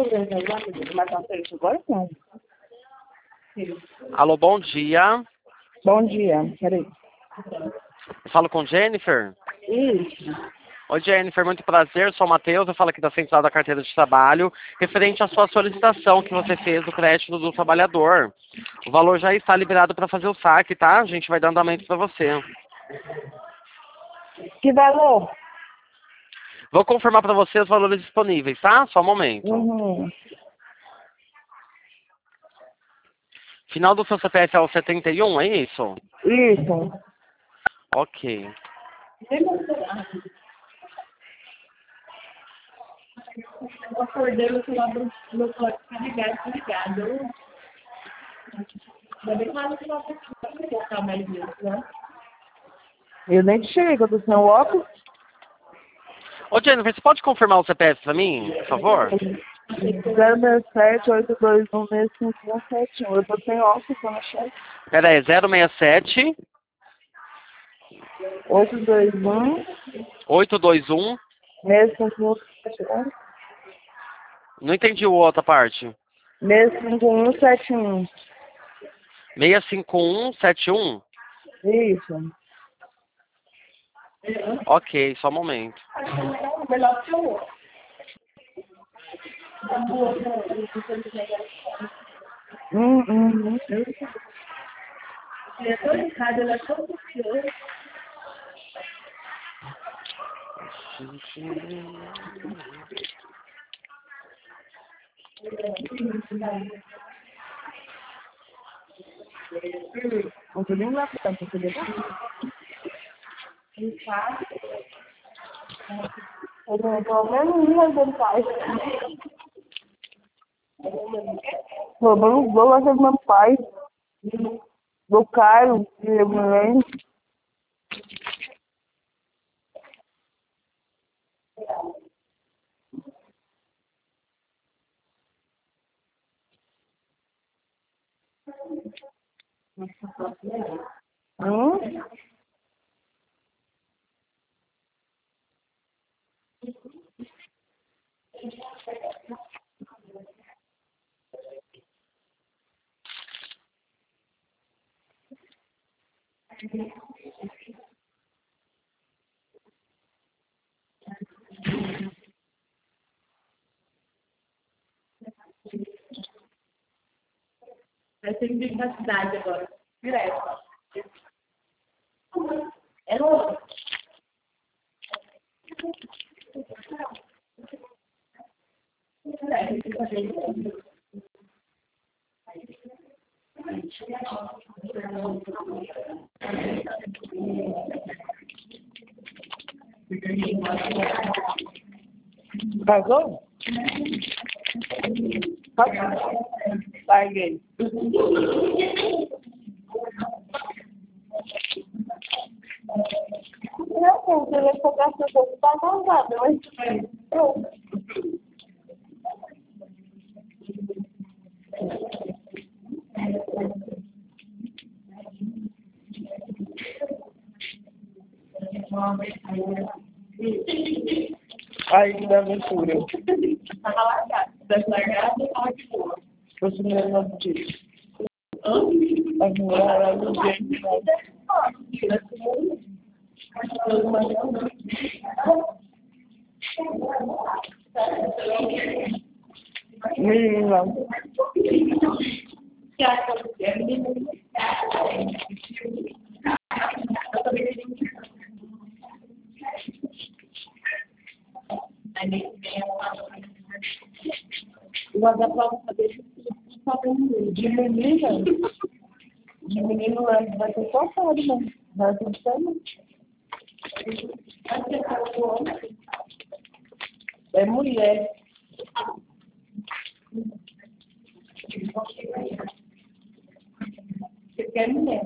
Alô, bom dia. Bom dia, peraí. Eu falo com Jennifer? Isso. Oi, Jennifer, muito prazer. Sou o Matheus, eu falo aqui da Central da Carteira de Trabalho, referente à sua solicitação que você fez do crédito do trabalhador. O valor já está liberado para fazer o saque, tá? A gente vai dar andamento para você. Que valor? Vou confirmar para você os valores disponíveis, tá? Só um momento. Uhum. Final do seu CPF é o 71, é isso? Isso. Ok. Eu acordei no final do meu código ligado. Ainda bem que ela não vai colocar mais isso, né? Eu nem chego, eu tô sem o óculos. Ô, Jennifer, você pode confirmar o CPF para mim, por favor? 067 821 6571. Eu tô sem óculos, tô na chefe. Pera aí, 067 821 821. 6571. Não entendi a outra parte. 65171. 65171? Isso. Ok, só um momento. Melhor que o outro. Uhum. Ele é tão errado, ele é tão precioso. Não tô nem lá pra poder. Eu tenho pelo menos uma dentais. Roubando os dois do meu pai. Do Caio, que eu me lembro. Vai ser em na cidade agora. Direto. É louco. Pagou? Paguei. Não, gente, eu vou pegar essa coisa pra casada, mas pronto. Aí, que da aventura. Tava largado. Deve largar e falar de boa. Eu sou meu nome disso. A mulher era do jeito, menina. Que acha que é menino? Eu também tenho. Aí nem vem eu vou dar pra saber se De menino vai ser só fora, né? Vai ser só. É mulher. você quer mulher.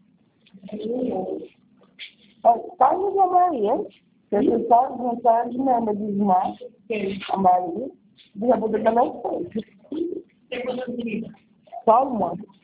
Tá no a Maria. Você sabe, não sabe, né? Mas desmar. A Maria. Já vou deixar não foi. Tem quantas meninas? Só uma.